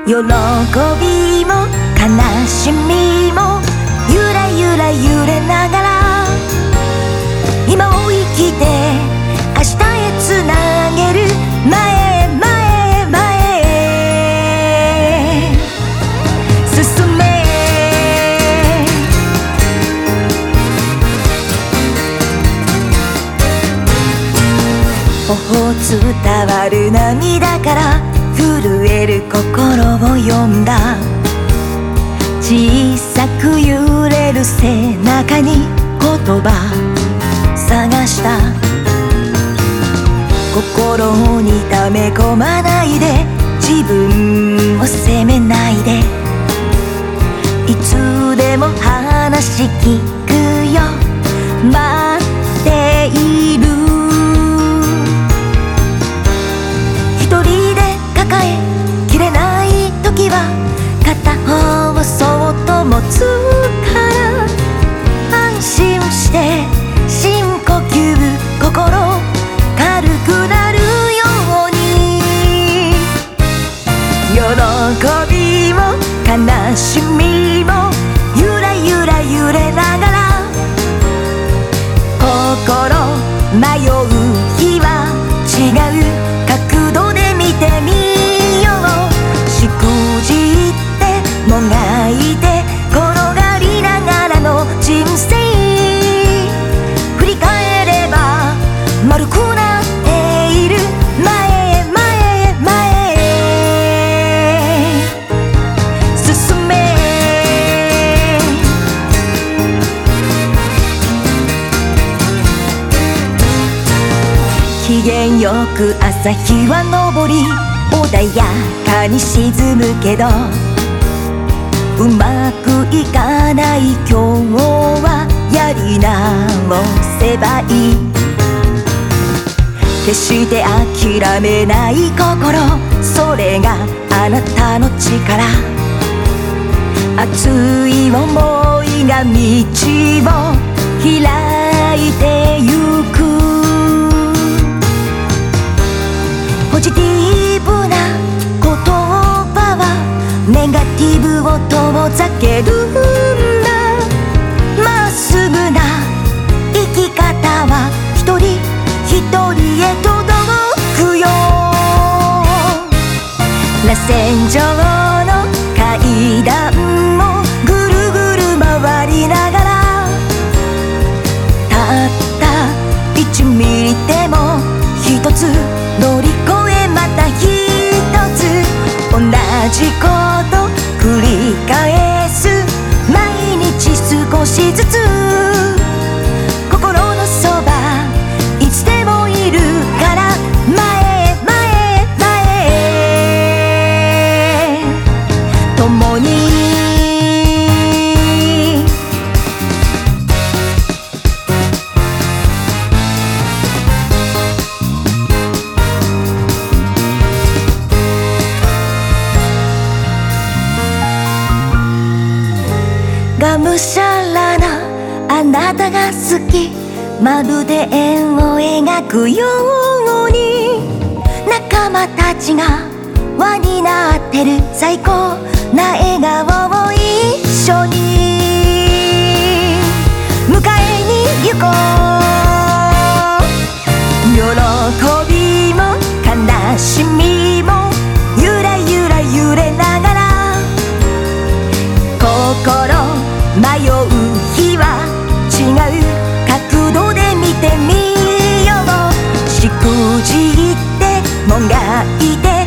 喜びも悲しみもゆらゆら揺れながら今を生きて明日へつなげる前へ前へ前へ進め頬伝わる涙から震える心を読んだ小さく揺れる背中に言葉探した心に溜め込まないで自分を責めないでいつでも話聞くよ待っている一人で抱えきれない時は片方をそっと持つから安心して深呼吸心軽くなるように喜びも悲しみもゆらゆら揺れながら心迷う日は違う角度で見てみようしくじってもがいて転がりながらの人生振り返れば丸くなっている前へ前へ前へ進め機嫌よく朝日は昇り穏やかに沈むけどうまくいかない今日はやり直せばいい決して諦めない心それがあなたの力熱い想いが道を開いてゆくポジティブな言葉はネガティブを遠ざけるんだまっすぐな生き方は一人一人へ届くよ螺旋状の階段もぐるぐる回りながらたった1ミリでも一つ乗り越えまた一つ同じこと繰り返す毎日少しずつ心のそばいつでもいるから前へ前へ前へ共にがむしゃらなあなたが好きまるで円を描くように仲間たちが輪になってる最高な笑顔を一緒に迎えに行こう喜びも悲しみもゆらゆら揺れながら心迷う日は違う角度で見てみようしくじってもがいて